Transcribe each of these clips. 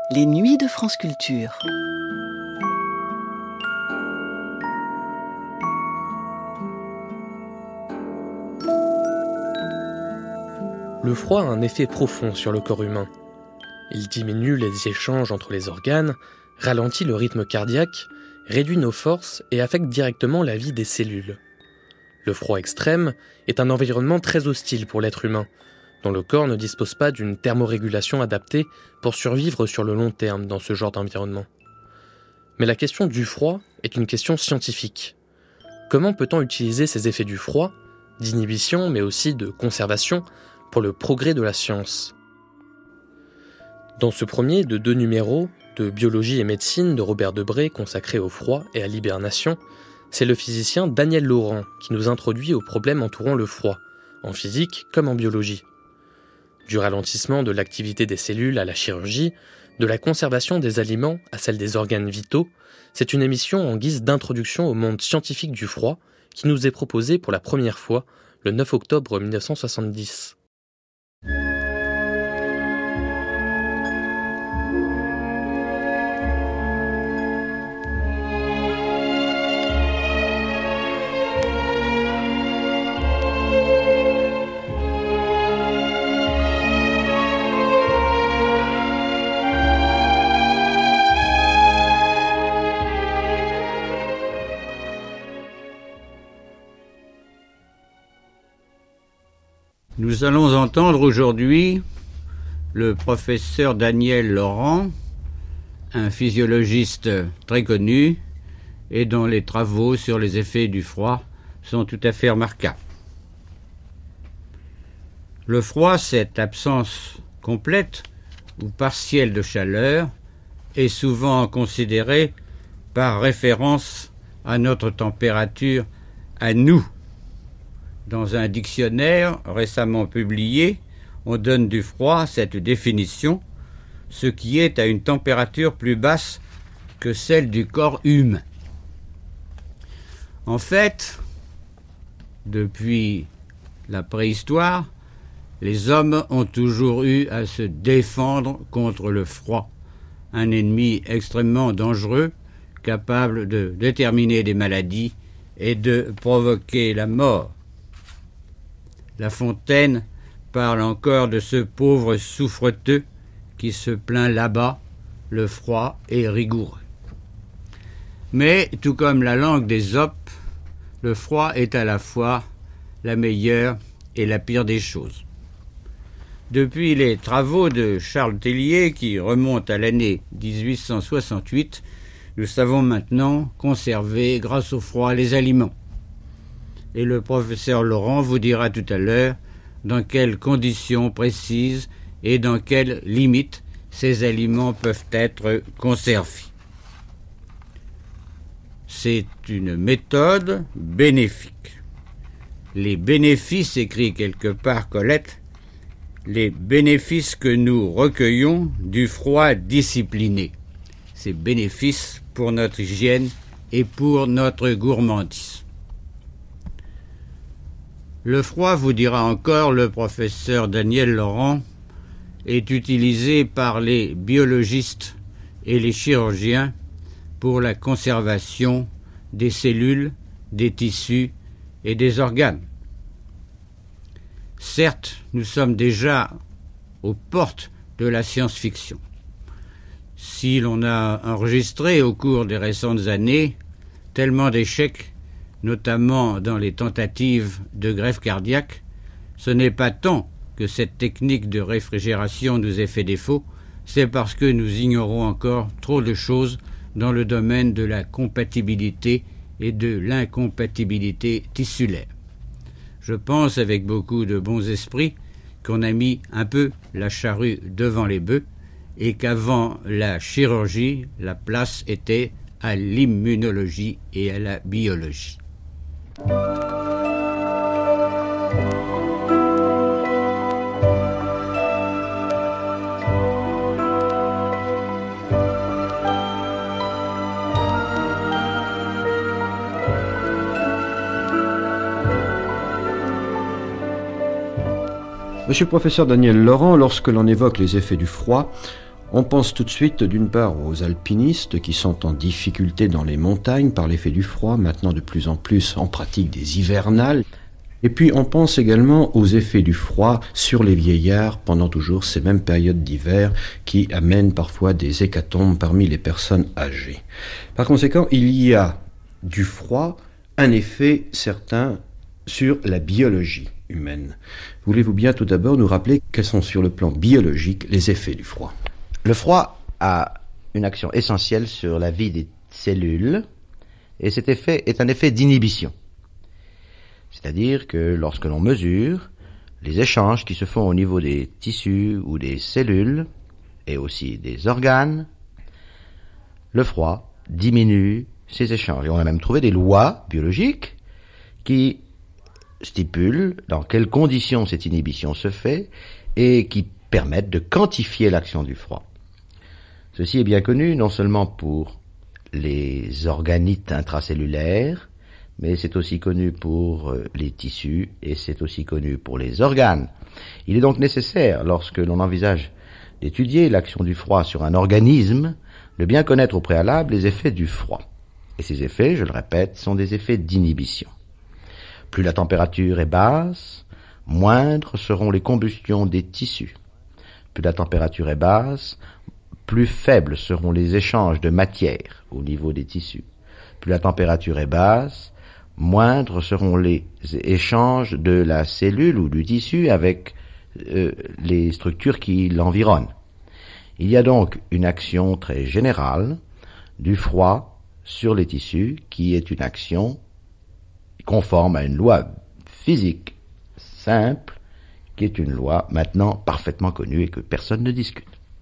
Les nuits de France Culture. Le froid a un effet profond sur le corps humain. Il diminue les échanges entre les organes, ralentit le rythme cardiaque, réduit nos forces et affecte directement la vie des cellules. Le froid extrême est un environnement très hostile pour l'être humain, dont le corps ne dispose pas d'une thermorégulation adaptée pour survivre sur le long terme dans ce genre d'environnement. Mais la question du froid est une question scientifique. Comment peut-on utiliser ces effets du froid, d'inhibition mais aussi de conservation, pour le progrès de la science? Dans ce premier de 2 numéros de Biologie et médecine de Robert Debré consacré au froid et à l'hibernation, c'est le physicien Daniel Laurent qui nous introduit aux problèmes entourant le froid, en physique comme en biologie. Du ralentissement de l'activité des cellules à la chirurgie, de la conservation des aliments à celle des organes vitaux, c'est une émission en guise d'introduction au monde scientifique du froid qui nous est proposée pour la première fois le 9 octobre 1970. Nous allons entendre aujourd'hui le professeur Daniel Laurent, un physiologiste très connu et dont les travaux sur les effets du froid sont tout à fait remarquables. Le froid, cette absence complète ou partielle de chaleur, est souvent considéré par référence à notre température à nous. Dans un dictionnaire récemment publié, on donne du froid cette définition, ce qui est à une température plus basse que celle du corps humain. En fait, depuis la préhistoire, les hommes ont toujours eu à se défendre contre le froid, un ennemi extrêmement dangereux, capable de déterminer des maladies et de provoquer la mort. La Fontaine parle encore de ce pauvre souffreteux qui se plaint là-bas, le froid est rigoureux. Mais, tout comme la langue d'Ésope, le froid est à la fois la meilleure et la pire des choses. Depuis les travaux de Charles Tellier, qui remontent à l'année 1868, nous savons maintenant conserver, grâce au froid, les aliments. Et le professeur Laurent vous dira tout à l'heure dans quelles conditions précises et dans quelles limites ces aliments peuvent être conservés. C'est une méthode bénéfique. Les bénéfices, écrit quelque part Colette, les bénéfices que nous recueillons du froid discipliné. Ces bénéfices pour notre hygiène et pour notre gourmandise. Le froid, vous dira encore le professeur Daniel Laurent, est utilisé par les biologistes et les chirurgiens pour la conservation des cellules, des tissus et des organes. Certes, nous sommes déjà aux portes de la science-fiction. Si l'on a enregistré au cours des récentes années tellement d'échecs, notamment dans les tentatives de greffe cardiaque, ce n'est pas tant que cette technique de réfrigération nous ait fait défaut, c'est parce que nous ignorons encore trop de choses dans le domaine de la compatibilité et de l'incompatibilité tissulaire. Je pense avec beaucoup de bons esprits qu'on a mis un peu la charrue devant les bœufs et qu'avant la chirurgie, la place était à l'immunologie et à la biologie. Monsieur le professeur Daniel Laurent, lorsque l'on évoque les effets du froid, On pense tout de suite d'une part aux alpinistes qui sont en difficulté dans les montagnes par l'effet du froid, maintenant de plus en plus en pratique des hivernales. Et puis on pense également aux effets du froid sur les vieillards pendant toujours ces mêmes périodes d'hiver qui amènent parfois des hécatombes parmi les personnes âgées. Par conséquent, il y a du froid un effet certain sur la biologie humaine. Voulez-vous bien tout d'abord nous rappeler quels sont sur le plan biologique les effets du froid ? Le froid a une action essentielle sur la vie des cellules et cet effet est un effet d'inhibition. C'est-à-dire que lorsque l'on mesure les échanges qui se font au niveau des tissus ou des cellules et aussi des organes, le froid diminue ces échanges. Et on a même trouvé des lois biologiques qui stipulent dans quelles conditions cette inhibition se fait et qui permettent de quantifier l'action du froid. Ceci est bien connu non seulement pour les organites intracellulaires, mais c'est aussi connu pour les tissus et c'est aussi connu pour les organes. Il est donc nécessaire, lorsque l'on envisage d'étudier l'action du froid sur un organisme, de bien connaître au préalable les effets du froid. Et ces effets, je le répète, sont des effets d'inhibition. Plus la température est basse, moindres seront les combustions des tissus. Plus la température est basse, plus faibles seront les échanges de matière au niveau des tissus. Plus la température est basse, moindres seront les échanges de la cellule ou du tissu avec les structures qui l'environnent. Il y a donc une action très générale du froid sur les tissus qui est une action conforme à une loi physique simple qui est une loi maintenant parfaitement connue et que personne ne discute.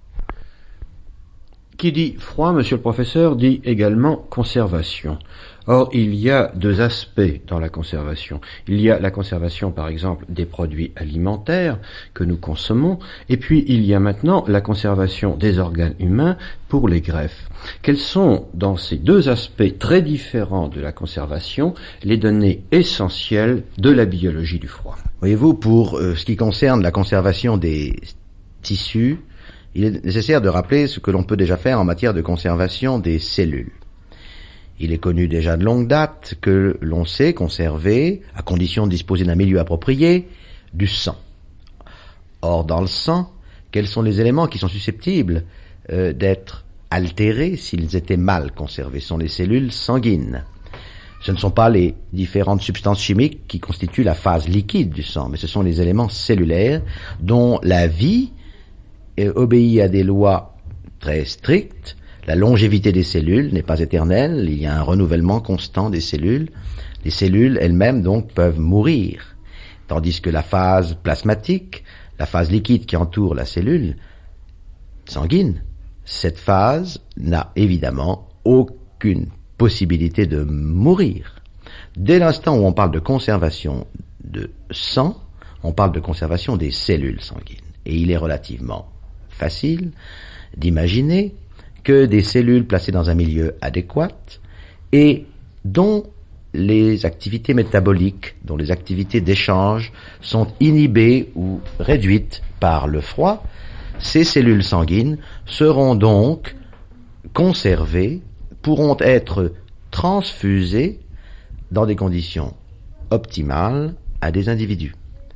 Qui dit froid, monsieur le professeur, dit également conservation. Or, il y a deux aspects dans la conservation. Il y a la conservation, par exemple, des produits alimentaires que nous consommons, et puis il y a maintenant la conservation des organes humains pour les greffes. Quels sont, dans ces deux aspects très différents de la conservation, les données essentielles de la biologie du froid ? Voyez-vous, pour ce qui concerne la conservation des tissus, il est nécessaire de rappeler ce que l'on peut déjà faire en matière de conservation des cellules. Il est connu déjà de longue date que l'on sait conserver, à condition de disposer d'un milieu approprié, du sang. Or, dans le sang, quels sont les éléments qui sont susceptibles d'être altérés s'ils étaient mal conservés? Ce sont les cellules sanguines. Ce ne sont pas les différentes substances chimiques qui constituent la phase liquide du sang, mais ce sont les éléments cellulaires dont la vie obéit à des lois très strictes. La longévité des cellules n'est pas éternelle, il y a un renouvellement constant des cellules. Les cellules elles-mêmes donc peuvent mourir, tandis que la phase plasmatique, la phase liquide qui entoure la cellule sanguine, cette phase n'a évidemment aucune possibilité de mourir. Dès l'instant où on parle de conservation de sang, on parle de conservation des cellules sanguines. Et il est relativement facile d'imaginer que des cellules placées dans un milieu adéquat et dont les activités métaboliques, dont les activités d'échange sont inhibées ou réduites par le froid, ces cellules sanguines seront donc conservées, pourront être transfusées dans des conditions optimales à des individus.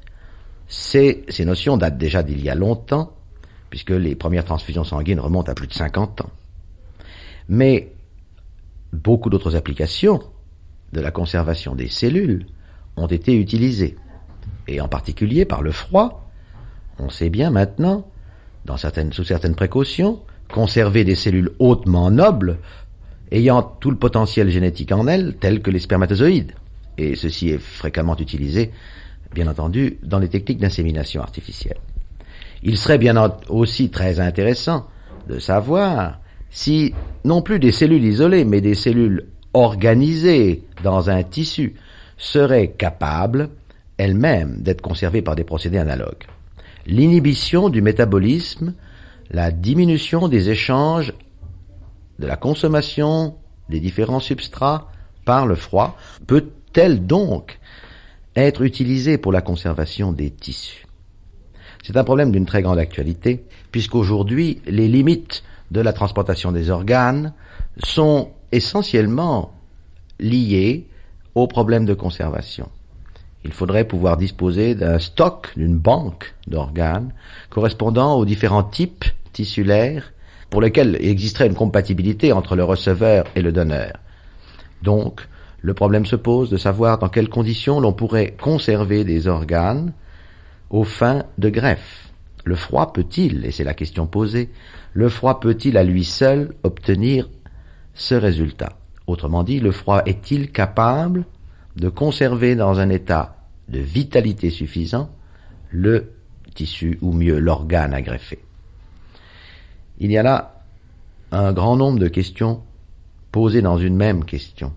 Ces notions datent déjà d'il y a longtemps, puisque les premières transfusions sanguines remontent à plus de 50 ans. Mais beaucoup d'autres applications de la conservation des cellules ont été utilisées. Et en particulier par le froid, on sait bien maintenant, sous certaines précautions, conserver des cellules hautement nobles, ayant tout le potentiel génétique en elles, tels que les spermatozoïdes. Et ceci est fréquemment utilisé, bien entendu, dans les techniques d'insémination artificielle. Il serait bien aussi très intéressant de savoir si, non plus des cellules isolées, mais des cellules organisées dans un tissu, seraient capables, elles-mêmes, d'être conservées par des procédés analogues. L'inhibition du métabolisme, la diminution des échanges, de la consommation des différents substrats par le froid, peut-elle donc être utilisée pour la conservation des tissus? C'est un problème d'une très grande actualité, puisqu'aujourd'hui, les limites de la transplantation des organes sont essentiellement liées aux problèmes de conservation. Il faudrait pouvoir disposer d'un stock, d'une banque d'organes correspondant aux différents types tissulaires pour lesquels il existerait une compatibilité entre le receveur et le donneur. Donc, le problème se pose de savoir dans quelles conditions l'on pourrait conserver des organes aux fins de greffe. Le froid peut-il, et c'est la question posée, le froid peut-il à lui seul obtenir ce résultat? Autrement dit, le froid est-il capable de conserver dans un état de vitalité suffisant le tissu, ou mieux l'organe à greffer? Il y a là un grand nombre de questions posées dans une même question.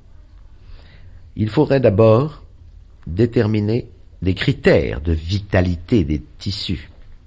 Il faudrait d'abord déterminer des critères de vitalité des tissus.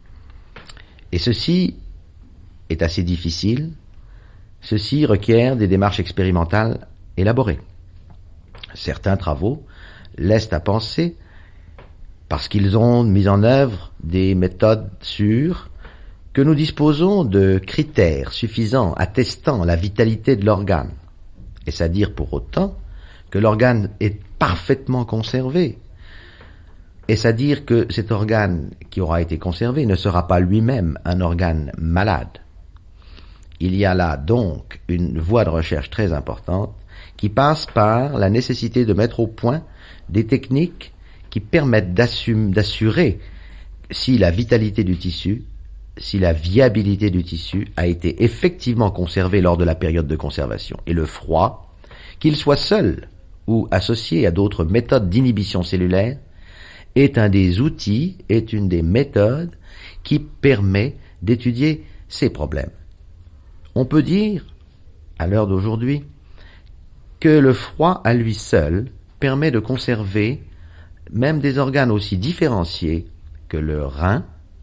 Et ceci est assez difficile. Ceci requiert des démarches expérimentales élaborées. Certains travaux laissent à penser, parce qu'ils ont mis en œuvre des méthodes sûres, que nous disposons de critères suffisants attestant la vitalité de l'organe. Est-ce à dire pour autant que l'organe est parfaitement conservé? Est-ce à dire que cet organe qui aura été conservé ne sera pas lui-même un organe malade? Il y a là donc une voie de recherche très importante qui passe par la nécessité de mettre au point des techniques qui permettent d'assurer si la vitalité du tissu, si la viabilité du tissu a été effectivement conservée lors de la période de conservation. Et le froid, qu'il soit seul ou associé à d'autres méthodes d'inhibition cellulaire, est un des outils, est une des méthodes qui permet d'étudier ces problèmes. On peut dire, à l'heure d'aujourd'hui, que le froid à lui seul permet de conserver même des organes aussi différenciés que le rein,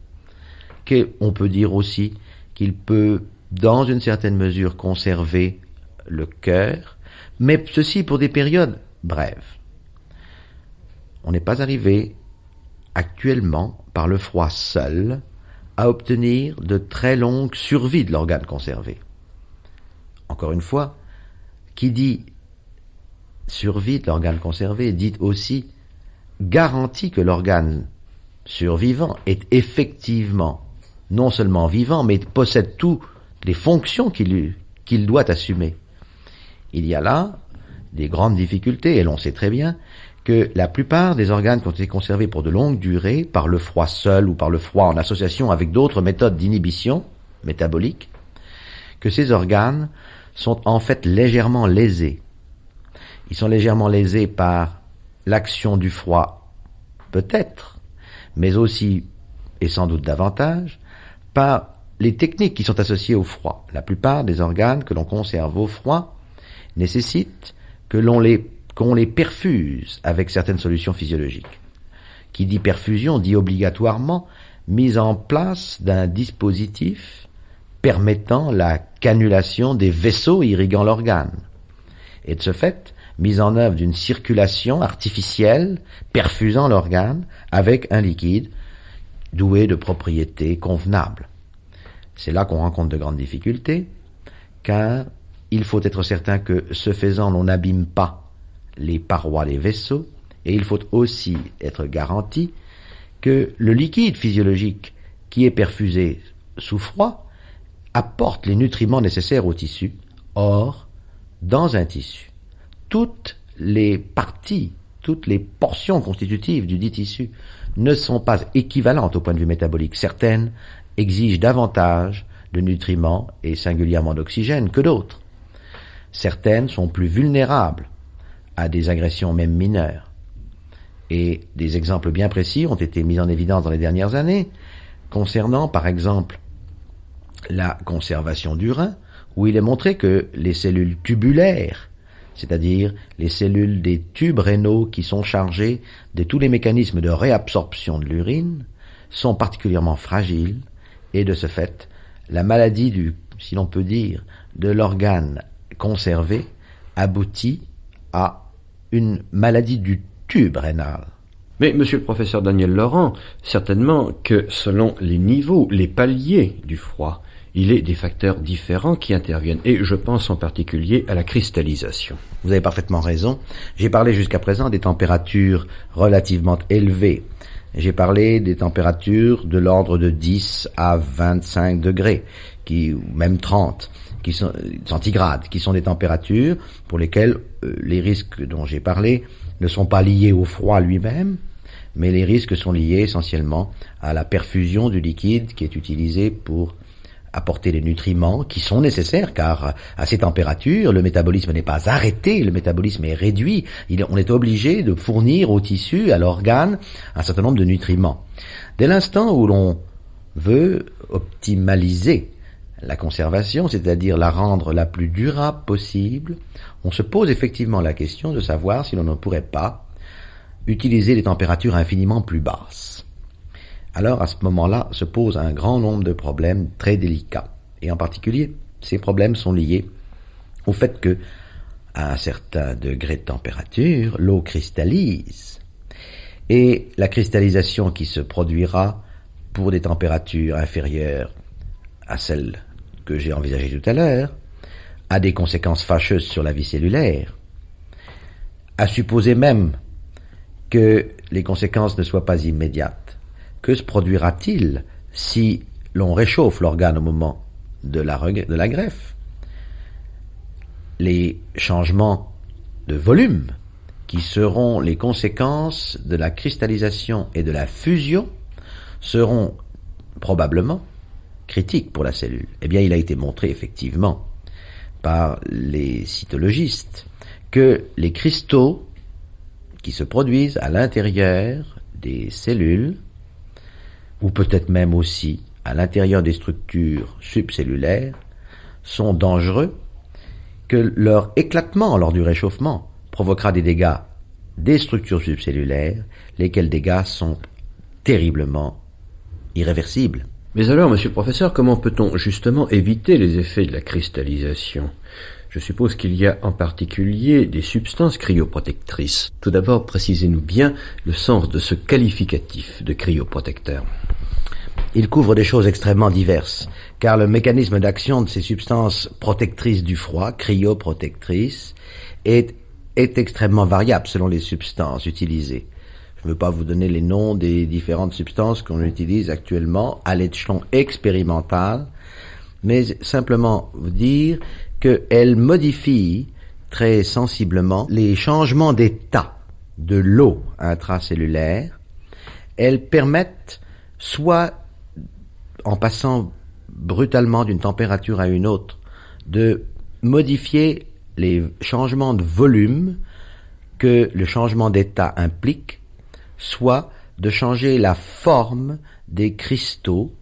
qu'on peut dire aussi qu'il peut, dans une certaine mesure, conserver le cœur, mais ceci pour des périodes brèves. On n'est pas arrivé actuellement, par le froid seul, à obtenir de très longues survies de l'organe conservé. Encore une fois, qui dit survie de l'organe conservé dit aussi garantie que l'organe survivant est effectivement non seulement vivant, mais possède toutes les fonctions qu'il doit assumer. Il y a là des grandes difficultés, et l'on sait très bien que la plupart des organes qui ont été conservés pour de longues durées, par le froid seul ou par le froid en association avec d'autres méthodes d'inhibition métabolique, que ces organes sont en fait légèrement lésés. Ils sont légèrement lésés par l'action du froid, peut-être, mais aussi, et sans doute davantage, par les techniques qui sont associées au froid. La plupart des organes que l'on conserve au froid nécessitent qu'on les perfuse avec certaines solutions physiologiques. Qui dit perfusion dit obligatoirement mise en place d'un dispositif permettant la cannulation des vaisseaux irriguant l'organe. Et de ce fait, mise en œuvre d'une circulation artificielle perfusant l'organe avec un liquide doué de propriétés convenables. C'est là qu'on rencontre de grandes difficultés, car il faut être certain que, ce faisant, l'on n'abîme pas les parois des vaisseaux, et il faut aussi être garanti que le liquide physiologique qui est perfusé sous froid apporte les nutriments nécessaires au tissu. Or, dans un tissu, toutes les parties, toutes les portions constitutives du dit tissu ne sont pas équivalentes au point de vue métabolique. Certaines exigent davantage de nutriments et singulièrement d'oxygène que d'autres. Certaines sont plus vulnérables à des agressions même mineures. Et des exemples bien précis ont été mis en évidence dans les dernières années, concernant par exemple la conservation du rein, où il est montré que les cellules tubulaires, c'est-à-dire les cellules des tubes rénaux qui sont chargées de tous les mécanismes de réabsorption de l'urine, sont particulièrement fragiles, et de ce fait, la maladie si l'on peut dire, de l'organe conservé aboutit à une maladie du tube rénal. Mais, monsieur le professeur Daniel Laurent, certainement que selon les niveaux, les paliers du froid, il est des facteurs différents qui interviennent, et je pense en particulier à la cristallisation. Vous avez parfaitement raison. J'ai parlé jusqu'à présent des températures relativement élevées. J'ai parlé des températures de l'ordre de 10 à 25 degrés, ou même 30, qui sont centigrades, qui sont des températures pour lesquelles les risques dont j'ai parlé ne sont pas liés au froid lui-même, mais les risques sont liés essentiellement à la perfusion du liquide qui est utilisé pour apporter les nutriments qui sont nécessaires, car à ces températures, le métabolisme n'est pas arrêté, le métabolisme est réduit. On est obligé de fournir au tissu, à l'organe, un certain nombre de nutriments. Dès l'instant où l'on veut optimaliser la conservation, c'est-à-dire la rendre la plus durable possible, on se pose effectivement la question de savoir si l'on ne pourrait pas utiliser des températures infiniment plus basses. Alors, à ce moment-là, se pose un grand nombre de problèmes très délicats. Et en particulier, ces problèmes sont liés au fait que, à un certain degré de température, l'eau cristallise. Et la cristallisation qui se produira pour des températures inférieures à celles que j'ai envisagées tout à l'heure, a des conséquences fâcheuses sur la vie cellulaire. À supposer même que les conséquences ne soient pas immédiates. Que se produira-t-il si l'on réchauffe l'organe au moment de la greffe? Les changements de volume qui seront les conséquences de la cristallisation et de la fusion seront probablement critiques pour la cellule. Eh bien, il a été montré effectivement par les cytologistes que les cristaux qui se produisent à l'intérieur des cellules, ou peut-être même aussi à l'intérieur des structures subcellulaires, sont dangereux, que leur éclatement lors du réchauffement provoquera des dégâts des structures subcellulaires, lesquels dégâts sont terriblement irréversibles. Mais alors, monsieur le professeur, comment peut-on justement éviter les effets de la cristallisation ? Je suppose qu'il y a en particulier des substances cryoprotectrices. Tout d'abord, précisez-nous bien le sens de ce qualificatif de cryoprotecteur. Il couvre des choses extrêmement diverses, car le mécanisme d'action de ces substances protectrices du froid, cryoprotectrices, est extrêmement variable selon les substances utilisées. Je ne veux pas vous donner les noms des différentes substances qu'on utilise actuellement à l'échelon expérimental, mais simplement vous dire qu'elles modifient très sensiblement les changements d'état de l'eau intracellulaire. Elles permettent, soit en passant brutalement d'une température à une autre, de modifier les changements de volume que le changement d'état implique, soit de changer la forme des cristaux,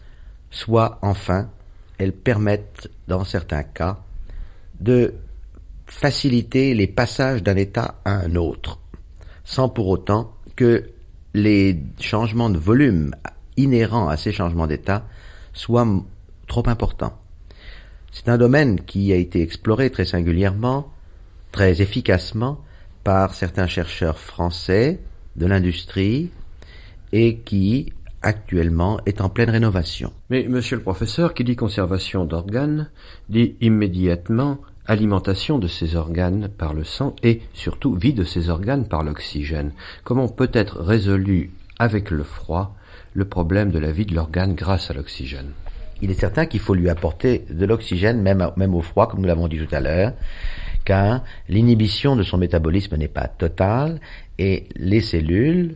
soit enfin, elles permettent, dans certains cas, de faciliter les passages d'un état à un autre, sans pour autant que les changements de volume inhérents à ces changements d'état soient trop importants. C'est un domaine qui a été exploré très singulièrement, très efficacement, par certains chercheurs français de l'industrie et qui, actuellement, est en pleine rénovation. Mais, monsieur le professeur, qui dit conservation d'organes, dit immédiatement alimentation de ces organes par le sang et, surtout, vie de ces organes par l'oxygène. Comment peut être résolu, avec le froid, le problème de la vie de l'organe grâce à l'oxygène? Il est certain qu'il faut lui apporter de l'oxygène, même au froid, comme nous l'avons dit tout à l'heure, car l'inhibition de son métabolisme n'est pas totale, et les cellules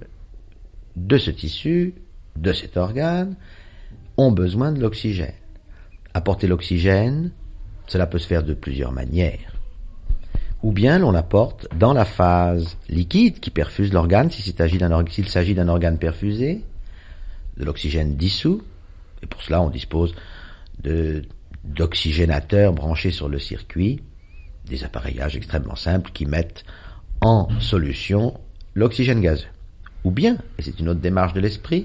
de ce tissu, de cet organe, ont besoin de l'oxygène. Apporter l'oxygène, cela peut se faire de plusieurs manières. Ou bien l'on apporte dans la phase liquide qui perfuse l'organe, s'il s'agit d'un organe perfusé, de l'oxygène dissous, et pour cela on dispose d'oxygénateurs branchés sur le circuit, des appareillages extrêmement simples qui mettent en solution l'oxygène gazeux. Ou bien, et c'est une autre démarche de l'esprit,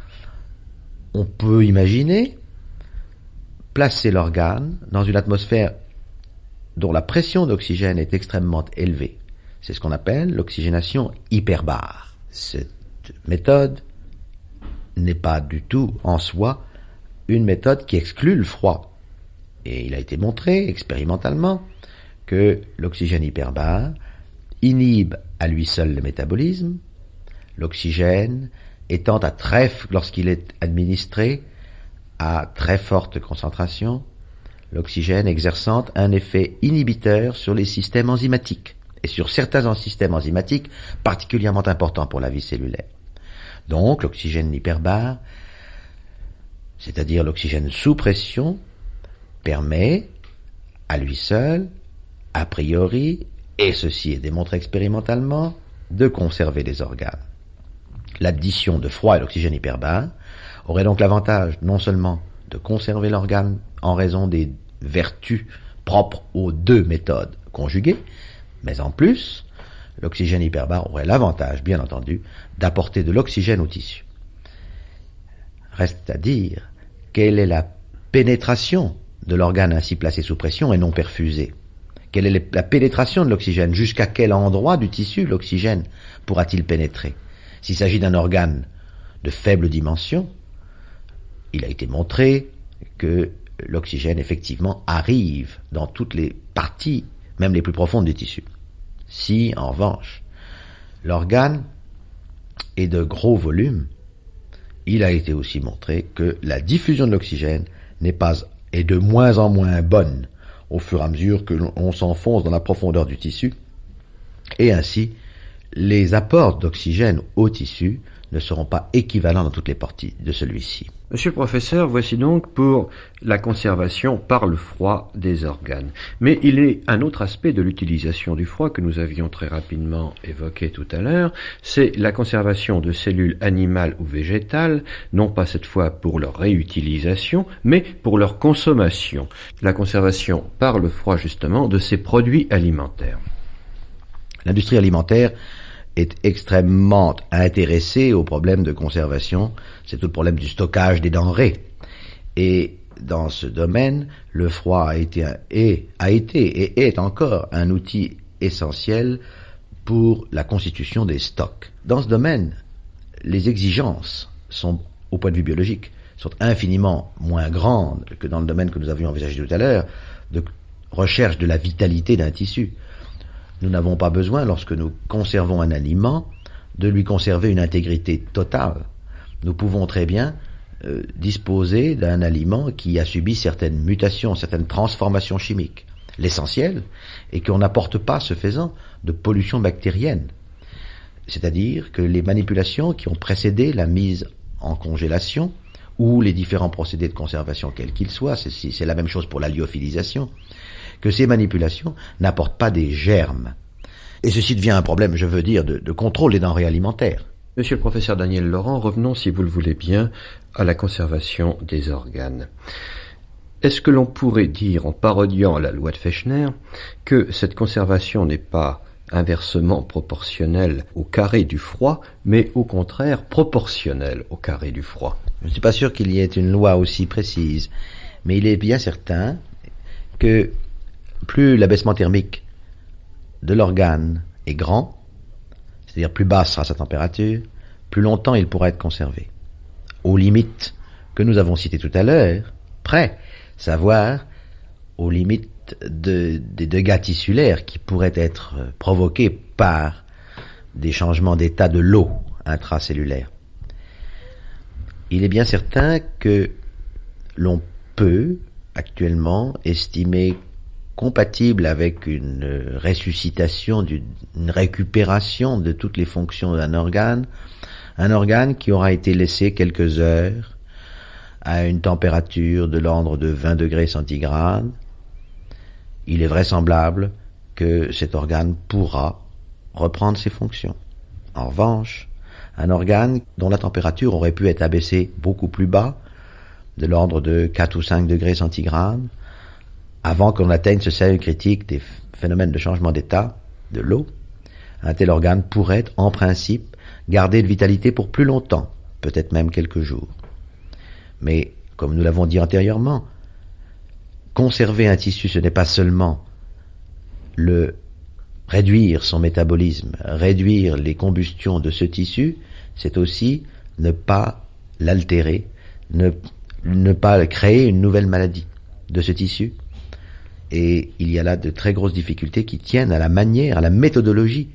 on peut imaginer placer l'organe dans une atmosphère dont la pression d'oxygène est extrêmement élevée. C'est ce qu'on appelle l'oxygénation hyperbare. Cette cette méthode n'est pas du tout en soi une méthode qui exclut le froid. Et il a été montré expérimentalement que l'oxygène hyperbare inhibe à lui seul le métabolisme, l'oxygène étant lorsqu'il est administré à très forte concentration, l'oxygène exerçant un effet inhibiteur sur les systèmes enzymatiques et sur certains systèmes enzymatiques particulièrement importants pour la vie cellulaire. Donc l'oxygène hyperbare, c'est-à-dire l'oxygène sous pression, permet à lui seul, a priori, et ceci est démontré expérimentalement, de conserver les organes. L'addition de froid et l'oxygène hyperbare aurait donc l'avantage non seulement de conserver l'organe en raison des vertus propres aux deux méthodes conjuguées, mais en plus, l'oxygène hyperbare aurait l'avantage, bien entendu, d'apporter de l'oxygène au tissu. Reste à dire quelle est la pénétration de l'organe ainsi placé sous pression et non perfusé. Quelle est la pénétration de l'oxygène? Jusqu'à quel endroit du tissu l'oxygène pourra-t-il pénétrer? S'il s'agit d'un organe de faible dimension, il a été montré que l'oxygène, effectivement, arrive dans toutes les parties, même les plus profondes du tissu. Si, en revanche, l'organe est de gros volume, il a été aussi montré que la diffusion de l'oxygène est de moins en moins bonne au fur et à mesure que l'on s'enfonce dans la profondeur du tissu, et ainsi, les apports d'oxygène au tissu ne seront pas équivalents dans toutes les parties de celui-ci. Monsieur le professeur, voici donc pour la conservation par le froid des organes. Mais il est un autre aspect de l'utilisation du froid que nous avions très rapidement évoqué tout à l'heure, c'est la conservation de cellules animales ou végétales, non pas cette fois pour leur réutilisation, mais pour leur consommation. La conservation par le froid justement de ces produits alimentaires. L'industrie alimentaire est extrêmement intéressé au problème de conservation, c'est tout le problème du stockage des denrées. Et dans ce domaine, le froid a été et est encore un outil essentiel pour la constitution des stocks. Dans ce domaine, les exigences sont, au point de vue biologique, sont infiniment moins grandes que dans le domaine que nous avions envisagé tout à l'heure, de recherche de la vitalité d'un tissu. Nous n'avons pas besoin, lorsque nous conservons un aliment, de lui conserver une intégrité totale. Nous pouvons très bien disposer d'un aliment qui a subi certaines mutations, certaines transformations chimiques. L'essentiel est qu'on n'apporte pas, ce faisant, de pollution bactérienne. C'est-à-dire que les manipulations qui ont précédé la mise en congélation, ou les différents procédés de conservation quels qu'ils soient, c'est la même chose pour la lyophilisation, que ces manipulations n'apportent pas des germes. Et ceci devient un problème, je veux dire, de contrôle des denrées alimentaires. Monsieur le professeur Daniel Laurent, revenons, si vous le voulez bien, à la conservation des organes. Est-ce que l'on pourrait dire, en parodiant la loi de Fechner, que cette conservation n'est pas inversement proportionnelle au carré du froid, mais au contraire proportionnelle au carré du froid? Je ne suis pas sûr qu'il y ait une loi aussi précise, mais il est bien certain que plus l'abaissement thermique de l'organe est grand, c'est-à-dire plus basse sera sa température, plus longtemps il pourra être conservé. Aux limites que nous avons citées tout à l'heure, savoir aux limites des dégâts tissulaires qui pourraient être provoqués par des changements d'état de l'eau intracellulaire. Il est bien certain que l'on peut actuellement estimer compatible avec une ressuscitation, une récupération de toutes les fonctions d'un organe, un organe qui aura été laissé quelques heures à une température de l'ordre de 20 degrés centigrades. Il est vraisemblable que cet organe pourra reprendre ses fonctions. En revanche, un organe dont la température aurait pu être abaissée beaucoup plus bas, de l'ordre de 4 ou 5 degrés centigrades, avant qu'on atteigne ce seuil critique des phénomènes de changement d'état de l'eau, un tel organe pourrait, en principe, garder de vitalité pour plus longtemps, peut-être même quelques jours. Mais, comme nous l'avons dit antérieurement, conserver un tissu, ce n'est pas seulement le réduire son métabolisme, réduire les combustions de ce tissu, c'est aussi ne pas l'altérer, ne pas créer une nouvelle maladie de ce tissu. Et il y a là de très grosses difficultés qui tiennent à la manière, à la méthodologie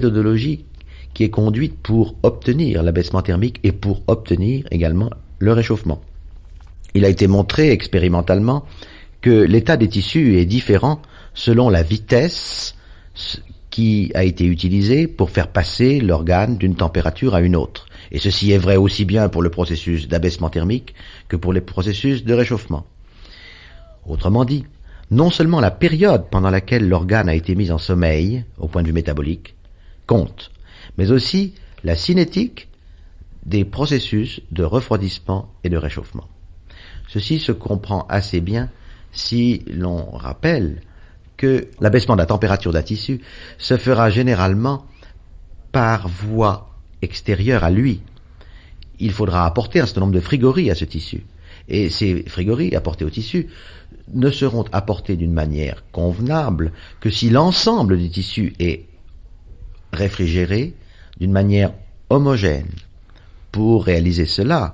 qui est conduite pour obtenir l'abaissement thermique et pour obtenir également le réchauffement. Il a été montré expérimentalement que l'état des tissus est différent selon la vitesse qui a été utilisée pour faire passer l'organe d'une température à une autre. Et ceci est vrai aussi bien pour le processus d'abaissement thermique que pour les processus de réchauffement. Autrement dit, non seulement la période pendant laquelle l'organe a été mis en sommeil, au point de vue métabolique, compte, mais aussi la cinétique des processus de refroidissement et de réchauffement. Ceci se comprend assez bien si l'on rappelle que l'abaissement de la température d'un tissu se fera généralement par voie extérieure à lui. Il faudra apporter un certain nombre de frigories à ce tissu. Et ces frigories apportées au tissu ne seront apportées d'une manière convenable que si l'ensemble du tissu est réfrigéré d'une manière homogène. Pour réaliser cela,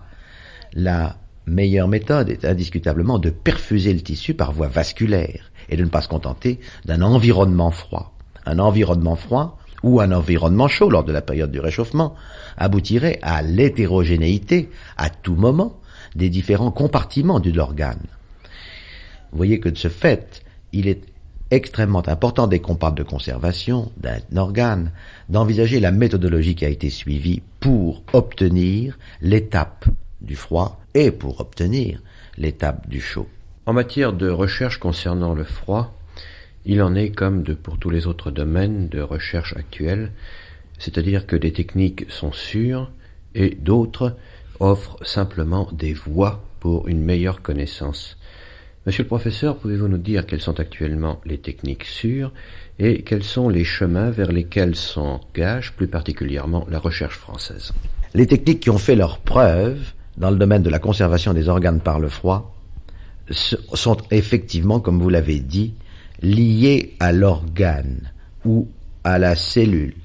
la meilleure méthode est indiscutablement de perfuser le tissu par voie vasculaire et de ne pas se contenter d'un environnement froid. Un environnement froid ou un environnement chaud lors de la période du réchauffement aboutirait à l'hétérogénéité à tout moment des différents compartiments de l'organe. Vous voyez que de ce fait, il est extrêmement important dès qu'on parle de conservation d'un organe d'envisager la méthodologie qui a été suivie pour obtenir l'étape du froid et pour obtenir l'étape du chaud. En matière de recherche concernant le froid, il en est comme pour tous les autres domaines de recherche actuels, c'est-à-dire que des techniques sont sûres et d'autres offrent simplement des voies pour une meilleure connaissance. Monsieur le professeur, pouvez-vous nous dire quelles sont actuellement les techniques sûres et quels sont les chemins vers lesquels s'engage plus particulièrement la recherche française? Les techniques qui ont fait leurs preuves dans le domaine de la conservation des organes par le froid sont effectivement, comme vous l'avez dit, liées à l'organe ou à la cellule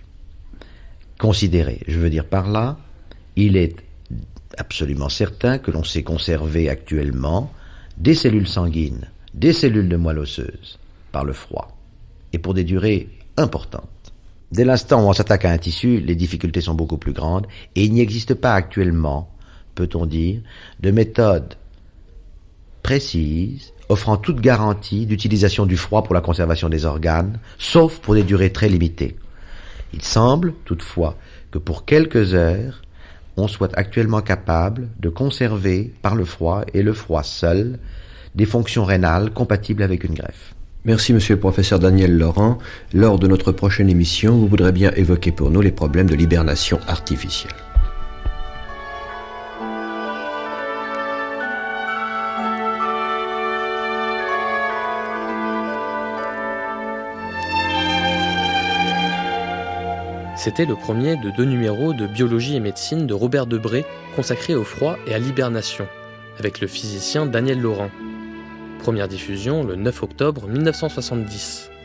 considérée. Je veux dire par là, il est absolument certain que l'on sait conserver actuellement des cellules sanguines, des cellules de moelle osseuse par le froid, et pour des durées importantes. Dès l'instant où on s'attaque à un tissu, les difficultés sont beaucoup plus grandes, et il n'existe pas actuellement, peut-on dire, de méthode précise offrant toute garantie d'utilisation du froid pour la conservation des organes, sauf pour des durées très limitées. Il semble, toutefois, que pour quelques heures, on soit actuellement capable de conserver par le froid et le froid seul des fonctions rénales compatibles avec une greffe. Merci monsieur le professeur Daniel Laurent. Lors de notre prochaine émission, vous voudrez bien évoquer pour nous les problèmes de l'hibernation artificielle. C'était le premier de 2 numéros de Biologie et médecine de Robert Debré consacré au froid et à l'hibernation, avec le physicien Daniel Laurent. Première diffusion le 9 octobre 1970.